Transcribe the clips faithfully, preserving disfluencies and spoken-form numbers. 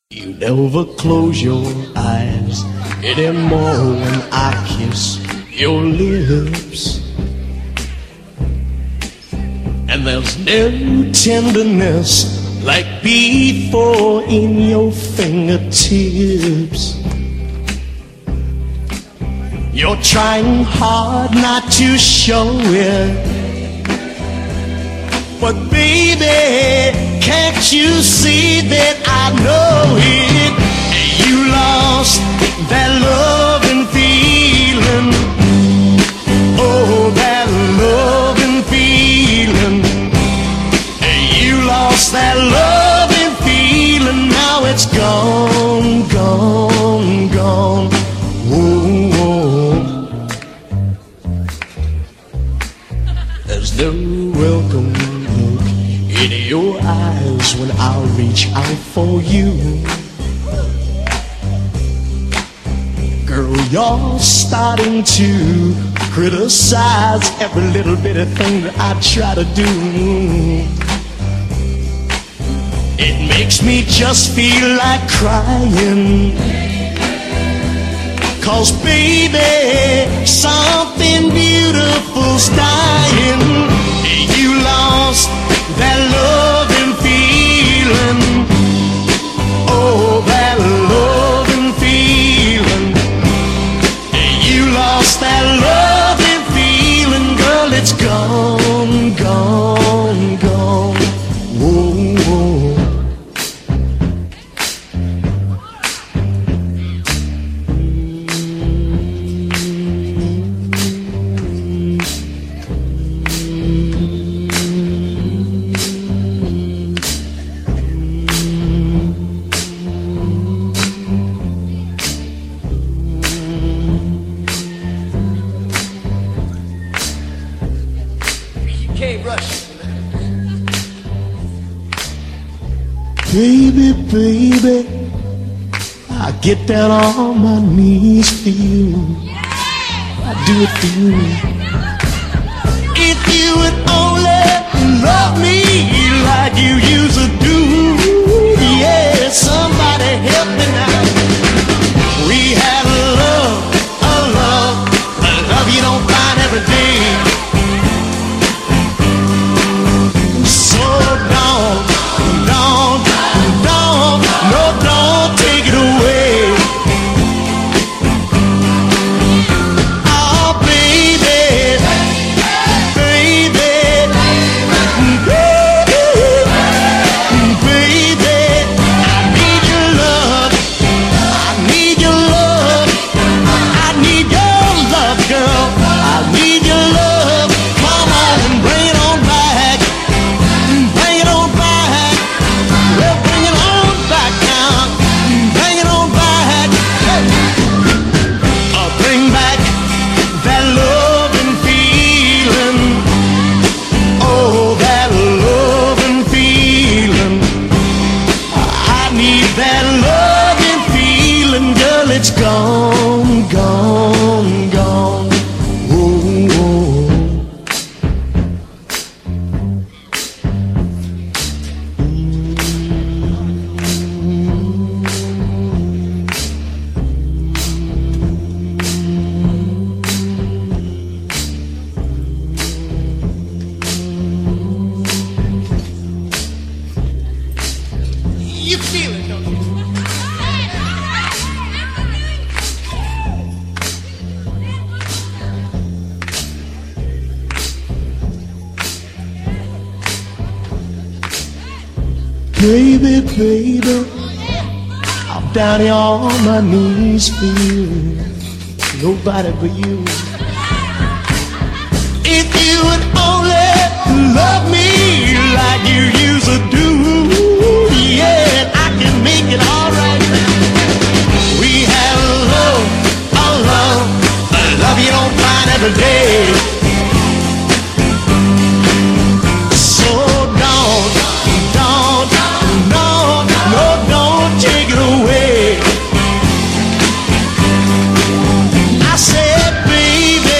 You never close your eyes anymore when I kiss your lips. And there's no tenderness like before in your fingertips. You're trying hard not to show it, but baby, can't you see that I know it? You lost that love and feeling. Oh, that love and feeling. You lost that love and feeling. Now it's gone, gone, gone. Whoa, whoa. There's no welcome look in your eyes when I reach out for you. Girl, you're starting to criticize every little bitty thing that I try to do. It makes me just feel like crying, 'cause baby, something beautiful's dying. You lost that love and feeling. Oh, that love and feeling. You lost that love and feeling. Girl, it's gone, gone, gone. Whoa, whoa. Baby, baby, I get down on my knees for you. I do it for you. If you would only love me like you used to do, yeah, somebody help me now. We had a love, a love, a love you don't find every day. So don't, don't, don't, no, don't take it away. Oh, baby, baby, baby, baby, I need your love, I need your love, I need your love, girl, I need your love. Come on, bring it on back, bring it on back, well, bring it on back now, bring it on back. Hey. Uh, bring back that love and feeling. Oh, that love and feeling. I need that love and feeling, girl. It's gone, gone, gone. Whoa, whoa. You feel it, don't you? Baby, baby, I'm down here on my knees for you. Nobody but you. If you would only love me like you used to do, yeah, I can make it alright. We have a love, a love, a love you don't find every day. So don't, don't, don't, no, don't take it away. I said, baby,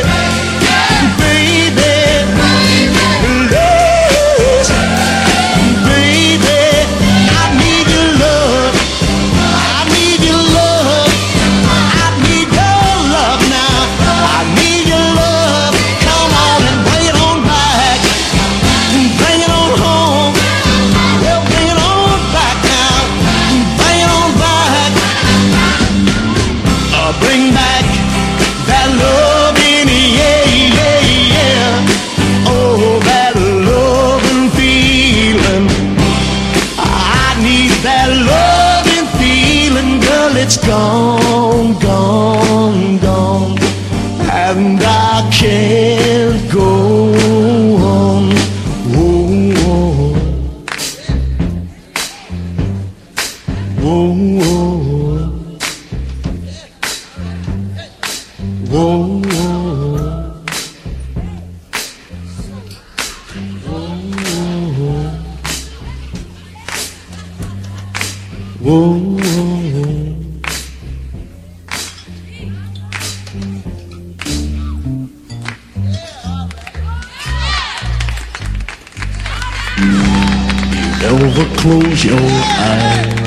baby, please, baby, I need gone, gone, gone, and I can't go on. Whoa, whoa, whoa, whoa, whoa. Never close your eyes.